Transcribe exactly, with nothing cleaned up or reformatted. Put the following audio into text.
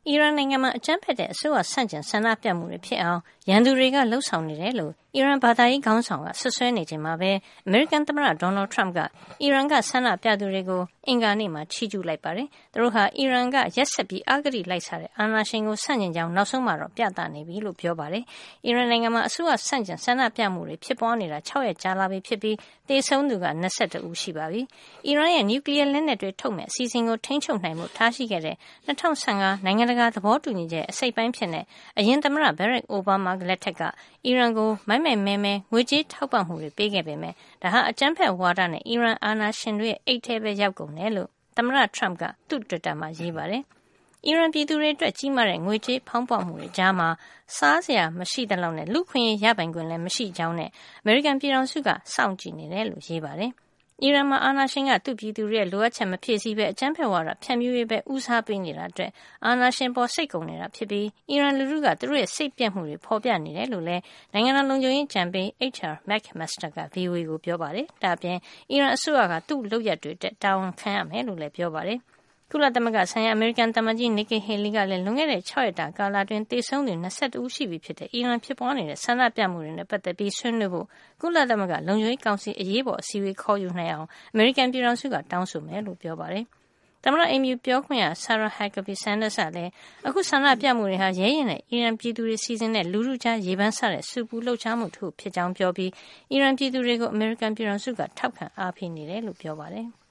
အီရန်နိုင်ငံမှာအကြမ်းဖက်တဲ့အစိုးရဆန့်ကျင်ဆန္ဒပြမှုတွေဖြစ်အောင်ရန်သူတွေကလှုံ့ဆော်နေတယ်လို့အီရန်ဘာသာရေးခေါင်းဆောင်ကဆွဆွဲနေချိန်မှာပဲအမေရိကန်သမ္မတဒေါ်နယ်ထရမ့်ကအီရန်ကဆန္ဒပြသူတွေကိုအင်္ဂါနေ့မှာချီးကျူးလိုက်ပါတယ်။သူတို့ဟာအီရန်ကရက်ဆက်ပြီးအဂတိလိုက်စားတဲ့အာဏာရှင်ကိုဆန့်ကျင်ကြောင်းနောက်ဆုံးမှာတော့ပြသနေပြီလို့ပြောပါတယ်။အီရန်နိုင်ငံမှာအစိုးရဆန့်ကျင်ဆန္ဒပြမှုတွေဖြစ်ပွားနေတာ၆ရက်ကြာလာပြီဖြစ်ပြီးသေဆုံးသူက၂၁ဦးရှိပါပြီ။အီရန်ရဲ့နျူကလ িয়ার လက်နက်တွေထုတ်မဲ့အစီအစဉ်ကိုထိန်းချုပ်နိုင်မှုထားရှိခဲ့တဲ့၂၀၁၅နိုင်ငံတကာသဘောတူညီချက်အစိတ်ပိုင်းဖြစ်တဲ့အရင်သမ္မတဘရက်အိုဘားမားလက်ထက်ကအီရန်ကိုမိုက်မိုက်မဲမဲငွေကြေးထောက်ပံ့မှုတွေပေးခဲ့ပေမဲ့ဒါဟာအကြမ်းဖက်ဝါဒနဲ့အီရန်အာဏာရှင်တွေရဲ့အိတ်ထဲပဲရောက်ကုန်တယ်လို့သမ္မတထရမ့်ကသူ့တွစ်တာမှာရေးပါတယ်။အီရန်ပြည်သူတွေအတွက်ကြီးမားတဲ့ငွေကြေးဖောင်းပွမှုတွေကြားမှာစားစရာမရှိသလောက်နဲ့လူခွင့်ရပိုင်ခွင့်လည်းမရှိကြောင်းနဲ့အမေရိကန်ပြည်ထောင်စုကစောင့်ကြည့်နေတယ်လို့ရေးပါတယ်။အီရန်မှာအာဏာရှင်ကသူ့ပြည်သူတွေရဲ့လိုအပ်ချက်မဖြည့်ဆည်းပဲအကြမ်းဖက်ဝါဒဖြန့်ဖြူးရေးပဲဦးစားပေးနေတာအတွက်အာဏာရှင်ပေါ်စိတ်ကုန်နေတာဖြစ်ပြီးအီရန်လူထုကသူတို့ရဲ့စိတ်ပြတ်မှုတွေဖော်ပြနေတယ်လို့လည်းနိုင်ငံတော်လုံခြုံရေးကြံပေး H R McMaster က ဗွီအိုအေကိုပြောပါတယ်။ဒါ့အပြင်အီရန်အစိုးရကသူ့လုပ်ရက်တွေအတွက်တာဝန်ခံရမယ်လို့လည်းပြောပါတယ်။ကုလသမဂ္ဂဆိုင်ရာအမေရိကန်သမ္မတကြီး Nikki Haley ကလည်းလွန်ခဲ့တဲ့၆ရက်တာကာလအတွင်းသေဆုံးသူ၂၁ဦးရှိပြီဖြစ်တဲ့အီရန်ဖြစ်ပွားနေတဲ့ဆန္ဒပြမှုတွေနဲ့ပတ်သက်ပြီးဆွေးနွေးဖို့ကုလသမဂ္ဂလုံခြုံရေးကောင်စီအရေးပေါ်အစည်းအဝေးခေါ်ယူနိုင်အောင်အမေရိကန်ပြည်ထောင်စုကတောင်းဆိုမယ်လို့ပြောပါတယ်။သမ္မတအိမ်ဖြူပြောခွင့်ရ Sarah Huckabee Sanders ကလည်းအခုဆန္ဒပြမှုတွေဟာရဲရင်နဲ့အီရန်ပြည်သူတွေစီစဉ်တဲ့လူထုကြားရေပန်းဆတဲ့စူပူလှုပ်ရှားမှုတစ်ခုဖြစ်ကြောင်းပြောပြီးအီရန်ပြည်သူတွေကိုအမေရိကန်ပြည်ထောင်စုကထောက်ခံအားပေးနေတယ်လို့ပြောပါတယ်။